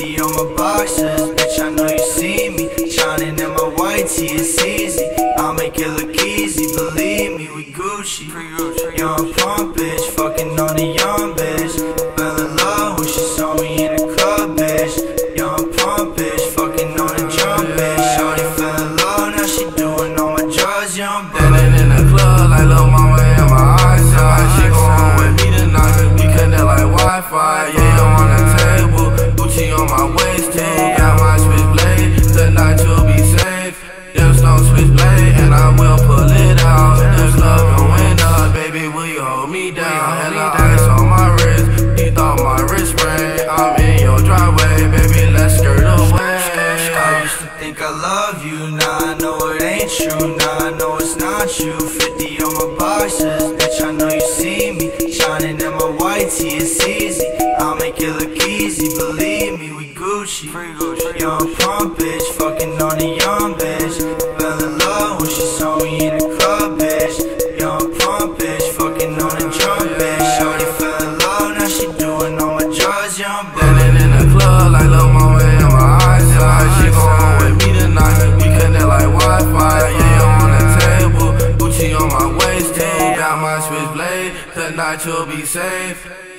50 on my boxes, bitch, I know you see me shining in my white tee, it's easy. I'll make it look easy, believe me, we Gucci. Young pump bitch, fucking on a young bitch. Fell in love when she saw me in the club, bitch. Young pump bitch, fucking on a drum, bitch. Shawty fell in love, now she doing all my drugs, young bitch. Standing in the club like lil' mama in my eyesight. She go home with me tonight, we connect like Wi-Fi. Yeah, on the table, Gucci on my waist too. Got my switchblade, the night you'll be safe. Them stone switchblade, and I will pull it out. If love going up, baby, will you hold me down? Hella ice on my wrist, you thought my wrist ring. I'm in your driveway, baby, let's skirt away. I used to think I love you, now I know it ain't true. Now I know it's not you. 50 on my boxes, bitch, I know you see me shining in my white tee, it's easy. I'll make it look easy, believe me, we Gucci. Young pump bitch, fucking on a young bitch. Fell in love when she saw me in the club, bitch. Young pump bitch, fucking on a drum, bitch. Shawty fell in love, now she doing all my drugs, young bitch. Standing in the club like lil' mama in my eyesight. She go home with me tonight, we connect like Wi-Fi. Yeah, on the table, Gucci on my waist too. Got my switchblade, tonight you'll be safe.